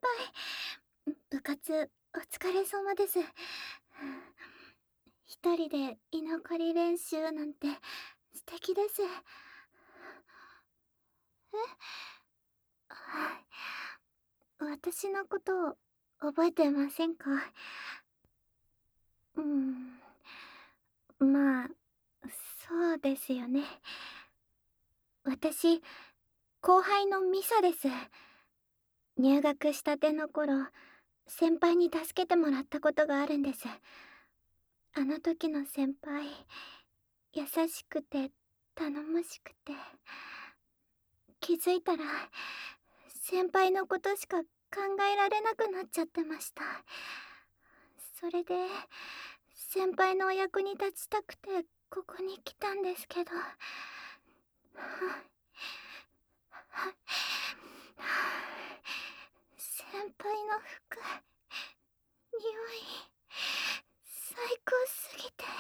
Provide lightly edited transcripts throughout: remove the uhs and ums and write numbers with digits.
部活お疲れ様です。一人で稲刈り練習なんて素敵です。私のことを覚えてませんか？うーん、まあ、そうですよね。私、後輩のミサです。入学したての頃、先輩に助けてもらったことがあるんです。あの時の先輩、優しくて頼もしくて、気づいたら先輩のことしか考えられなくなっちゃってました。それで先輩のお役に立ちたくてここに来たんですけど、先輩の服、匂い、最高すぎて。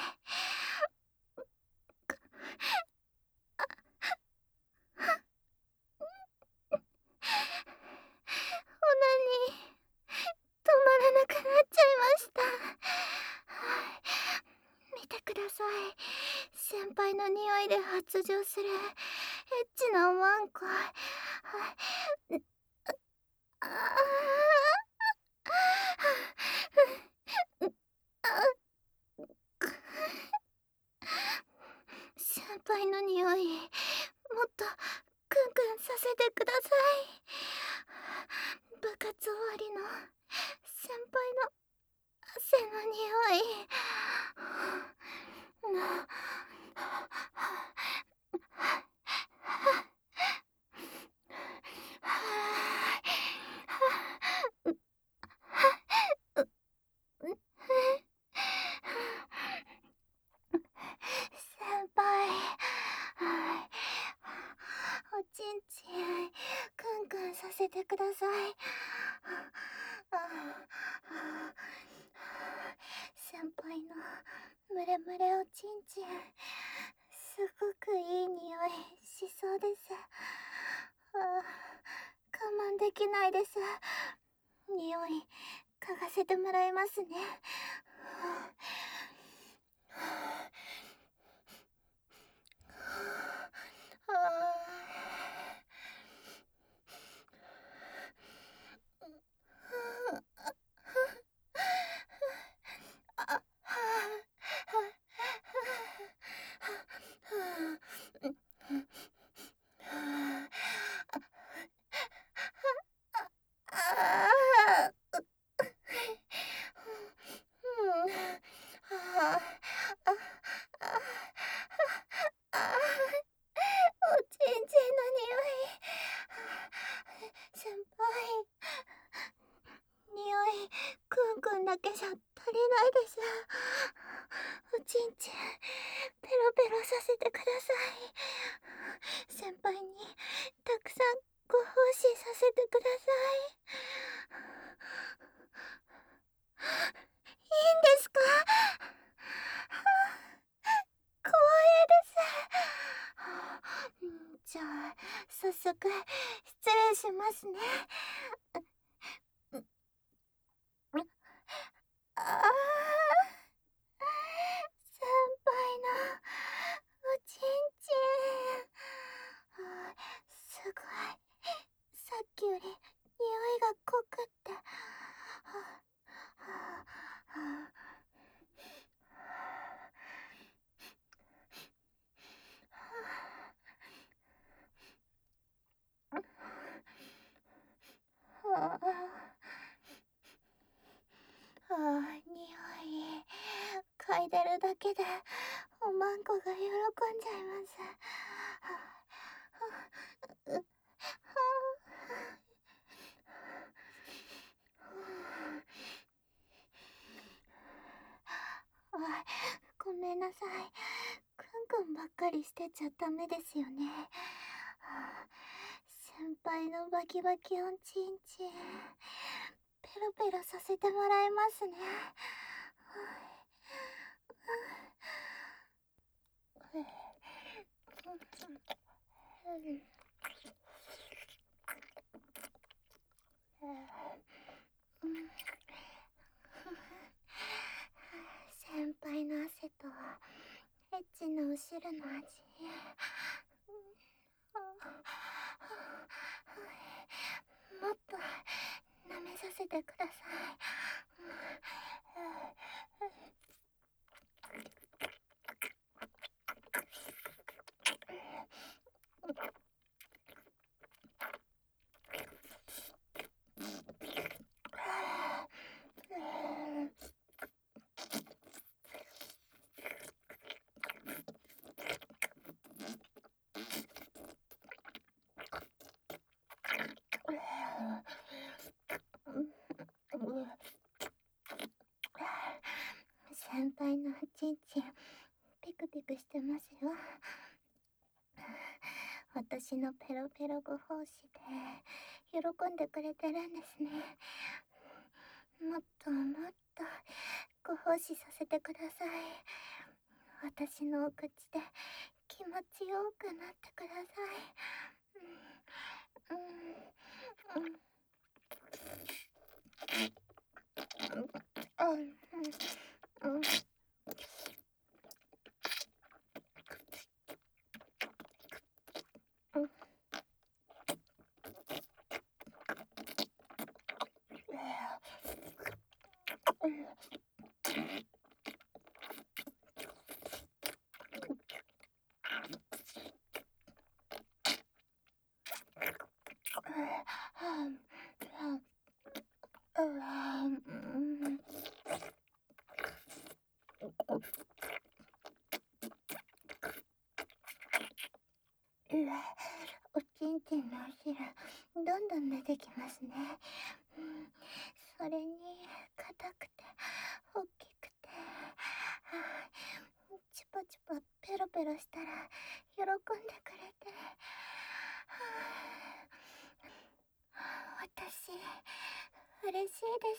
オナニー止まらなくなっちゃいました。見てください。先輩の匂いで発情するエッチなワンコ。あ先輩の匂い、もっとクンクンさせてください。部活終わりの先輩の汗の匂い。先輩、おちんちんクンクンさせてください。先輩のムレムレおちんちん、すごくいい匂いしそうです。我慢できないです。匂い嗅がせてもらいますね。おちんちんの匂い。先輩、匂いクンクンだけじゃ足りないです。おちんちんペロペロさせてください。先輩にたくさんご奉仕させてください。いいんですか？光栄です。じゃあ早速失礼しますね。ああ、先輩のおちんちん。すごい。さっきより匂いが濃くって。匂い嗅いでるだけでおまんこが喜んじゃいます。ごめんなさい。クンクンばっかりしてちゃダメですよね。先輩のバキバキおんちんちんペロペロさせてもらいますね。 汁の味。もっと舐めさせてください。先輩のおちんちんピクピクしてますよ。私のペロペロご奉仕で喜んでくれてるんですね。もっともっとご奉仕させてください。私のお口で気持ちよくなってください。おちんちんのお汁どんどん出てきますね。それに硬くて大きくて、チュパチュパペロペロしたら喜んでくれて、私嬉しいです。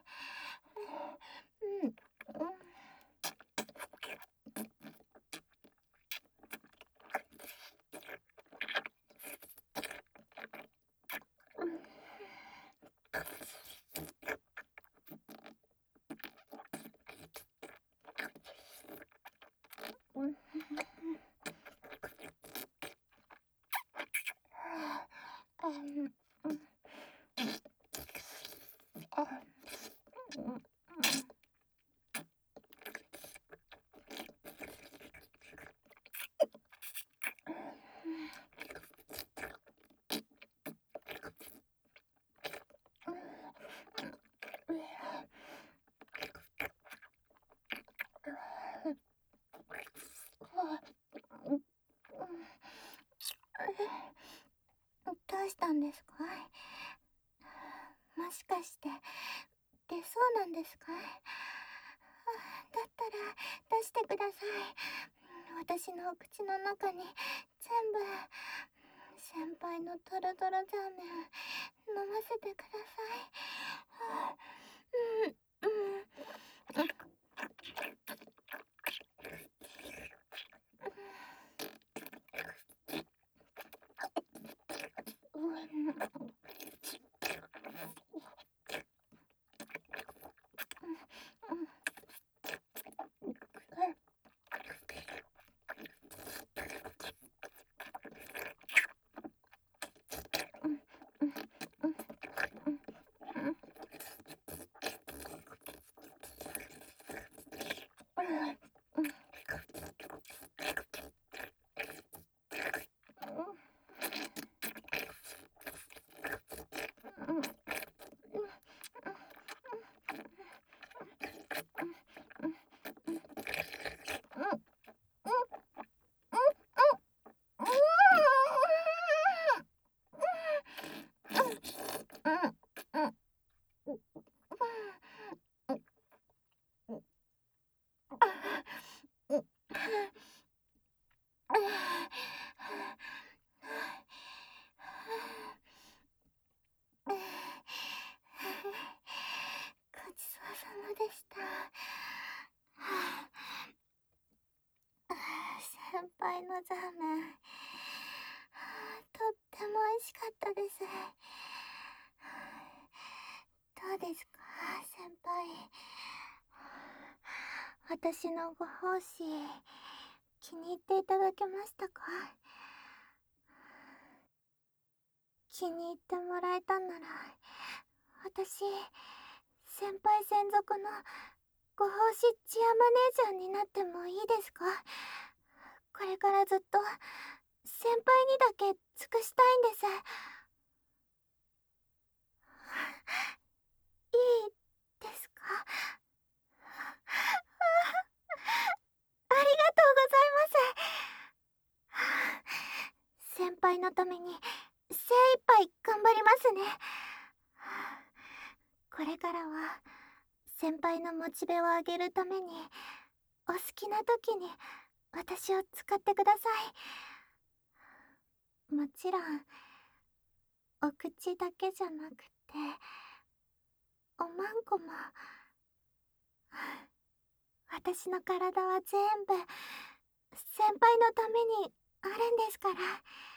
どうしたんですか？もしかして出そうなんですか？だったら出してください。私のお口の中に全部先輩のトロトロザーメン飲ませてください。ごちそうさまでした。先輩のザーメン、とっても美味しかったです。どうですか、先輩。私のご奉仕、 気に入っていただけましたか？気に入ってもらえたんなら、私、先輩専属のご奉仕チアマネージャーになってもいいですか？これからずっと先輩にだけ尽くしたいんです。いいですか？ありがとうございます。先輩のために精一杯頑張りますね。これからは先輩のモチベを上げるためにお好きな時に私を使ってください。もちろんお口だけじゃなくておまんこも。私の体は全部先輩のためにあるんですから。